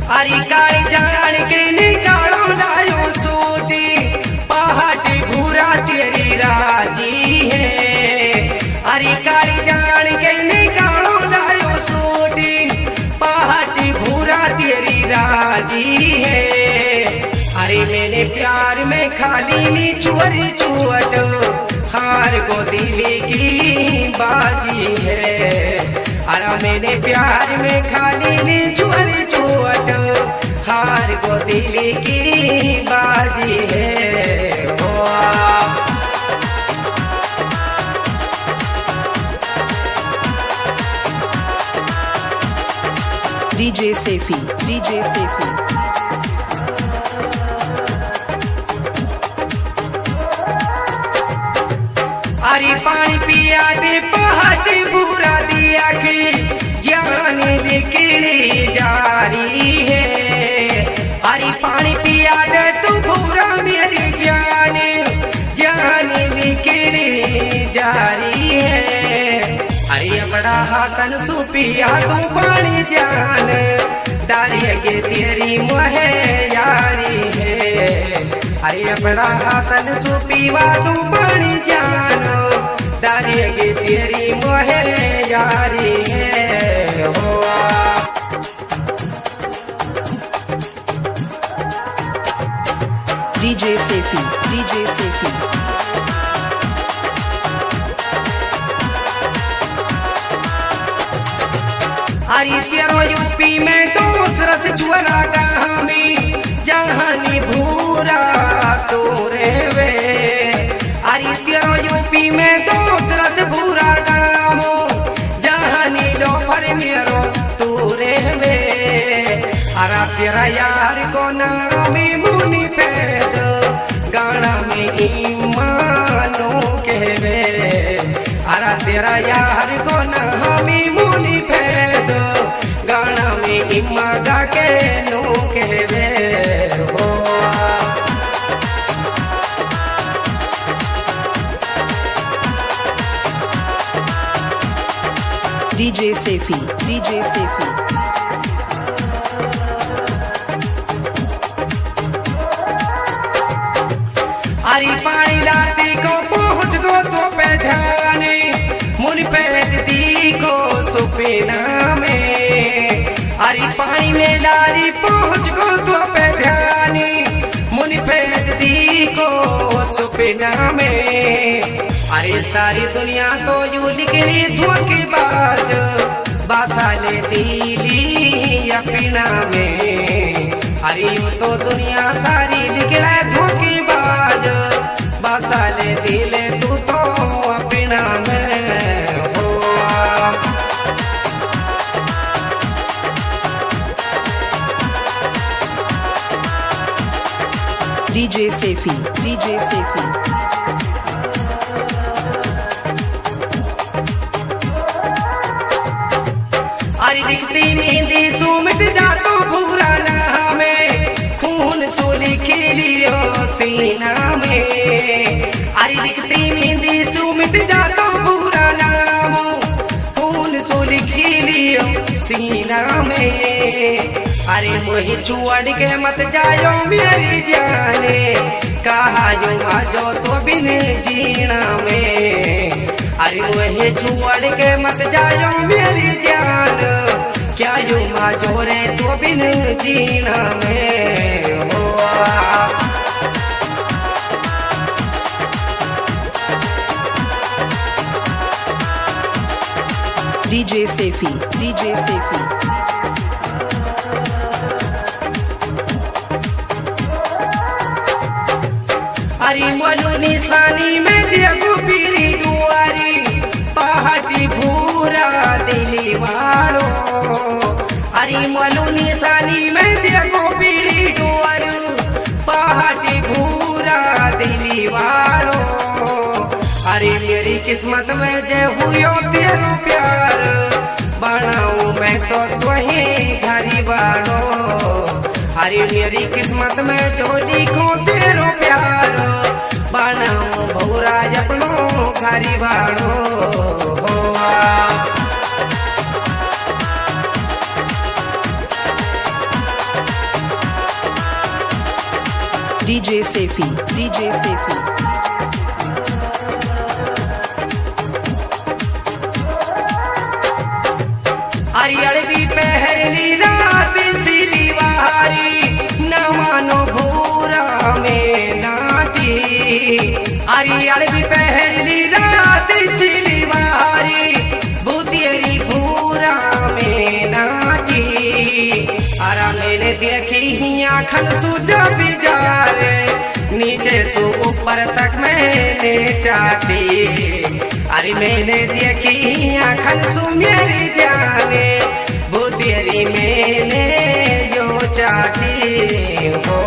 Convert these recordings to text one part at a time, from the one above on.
अरे काली जान के निकालो लायो सूटी, पहाटी भूरा तेरी राजी है। अरे काली जान के निकालो लायो सूटी, पहाटी भूरा तेरी राजी है। अरे मेरे प्यार में खाली नी चुअरी चुअट, हार को दिली की बाजी है। अरे मेरे प्यार में खाली नी चुअरी चुअट, हार को दिली की बाजी है। DJ Sefi, DJ Sefi. अरे पानी पिया दे पहाड़ी बुरा दिया की जान निकली जा रही है। अरे पानी पिया दे तू बुरा मेरी जान, जान निकली जा रही है। अरे बड़ा हाथन सुपिया तू पानी जान, दारिया के तेरी मोहे यारी है। अरे बड़ा हाथन सुपीवा तू पानी जान, दारिया के तेरी मोहे यारी है। DJ Sefi, DJ Sefi. अरे तेरो यूपी में दूसरा से छुरा कहामी, जहानी भूरा तोरे वे। अरे तेरो यूपी में दूसरा से भूरा कामो, जहानी लो पर मेरो तोरे वे। अरे तेरा यार को नामी मुनि पैद, गाना में ईमानो कहवे। अरे तेरा यार को नामी मुनि पैद, गाना में इमा गा के नो कहवे। DJ Sefi, DJ Sefi. अरे पानी लाती को पहुँच गो तो पे ध्याने, मुन पैद दी को सुपीना में। अरे पानी में लारी पहुँच गो तो पे ध्याने, मुन पैद दी को सुपीना में। अरे सारी दुनिया तो यू निकली धोखेबाज, बासा ले दिली अपना में। अरे यूं तो दुनिया सारी निकले धोखेबाज, बासा ले दिले तू तो अपना में हो। DJ Sefi, DJ Sefi. अरे दिखती मेहंदी सुमिट जा तो भूरा ना में, खून सोली खिलियो सीना में। अरे दिखती मेहंदी सुमिट जा तो भूरा ना, खून सोली खिलियो सीना में। अरे मोही छुअड़ के मत जायो मेरी जाने, कहा जो आजो तो बिन जीना में। अरे मोही छुअड़ के मत जायो मेरी जान, क्या यू माजो रे तो बिन जीना में हो। DJ Sefi, DJ Sefi. अरे मनु निशानी में देखो पीली दुआरी, पहाटी भूरा दिली वालो। अरे मनु निशानी में देखो पीली दुआरी, पहाटी भूरा दिली वालो। अरे मेरी किस्मत में जे हुयो तेरो प्यार, बनाऊं मैं तो तुही घरी वालो। अरे मेरी किस्मत में जो लिखो तेरो प्यार, बनाऊं भौरा अपनो घरी वालो। DJ Safi, DJ Safi. हरियर भी पहली रात सिली बहारी न मानो भूरा में नाटी। हरियर भी पहली रात सिली बहारी बुतियरी भूरा में नाटी। अरा मैंने देखी आँखन सुजा बिजारे नीचे से ऊपर तक मैंने चाटी। अरे मैंने देखी आँखन सु मेरी जाने बुतियरी मैंने जो चाटी हो।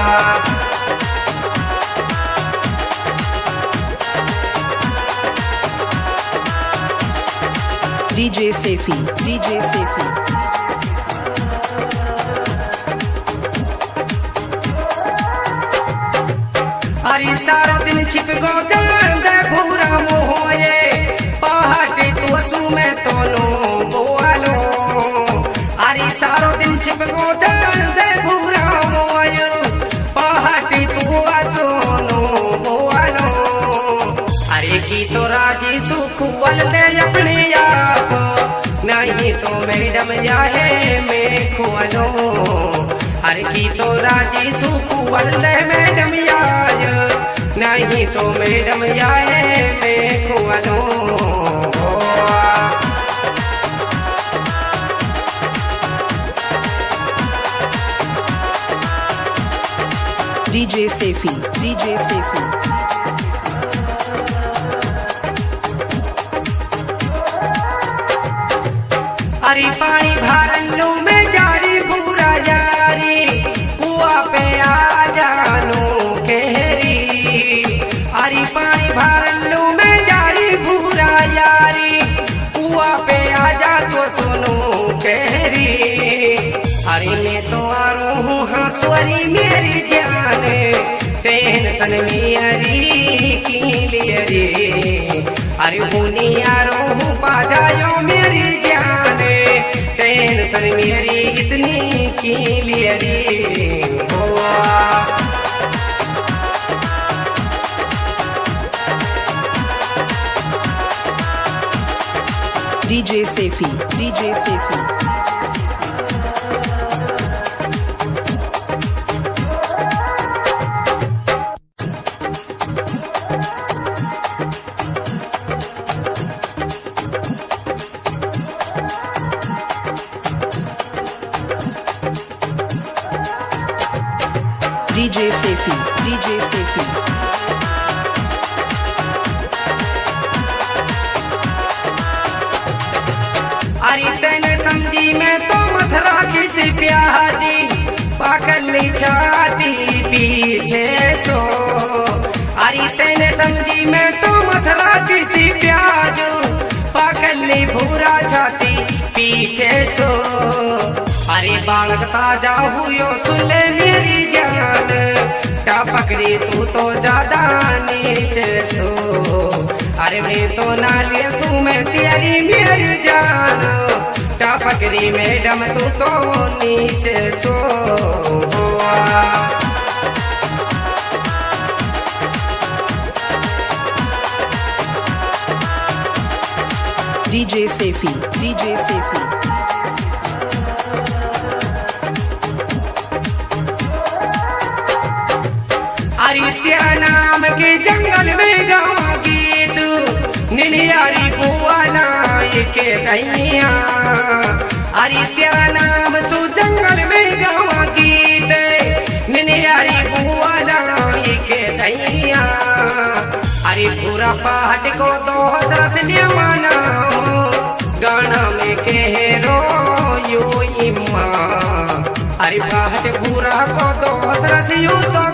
DJ Safi, DJ Safi. अरे सारा दिन छिप गो जान दे भूरा मोहे पहाटे तो सु में तोनो बोलो। अरे सारो दिन छिप गो जान दे भूरा मोहे पहाटे तो सोनो बोलो। अरे की तो राजी सुख वल दे अपने आप नहीं तो मैडम जाहे मैं खुआलो। अरे की तो राजी सुख वल दे मैडम याय नहीं तो मैडम जाए मैं खुआलो। DJ Safi, DJ Safi. अरे पानी भारन लो में जारी पूरा जारी कुआ पे आ जानो केहरी। अरे पानी भारन लो में जारी पूरा जारी कुआ पे आ जा तो सुनो केहरी। अरे मैं तो आ रो हूँ हंसवरी मेरी जाने टेंशन मेरी की लियरी। अरे हुनी आ रो हूँ पाजायो मेरी जाने टेंशन मेरी इतनी की लियरी हुआ। DJ Safi, DJ Safi. DJ Safi, DJ Safi. अरे तेने समझी मैं तो मथुरा किसी प्यारी पाकली छाती पीछे सो। अरे तेने समझी मैं तो मथुरा किसी प्याज पाकली भूरा छाती पीछे सो। अरे बालक ताजा हुयो सुले मेरी जान क्या पकड़ी तू तो ज्यादा नीचे सो। अरे मैं तो नाली सू में तेरी मेरी जान क्या पकड़ी मैडम तू तो नीचे सो हुआ। DJ Safi, DJ Safi. अरे तेरा नाम के जंगल में गाँव गीत निनियारी बुआ नाई के दैया। अरे तेरा नाम सु जंगल में गाँव गीत निनियारी बुआ नाई के दैया। अरे पूरा पहाड़ को तो हजरत लिया माना गाना में कह रो यो इम्मा। अरे पहाड़ पूरा को तो हजरत यू तो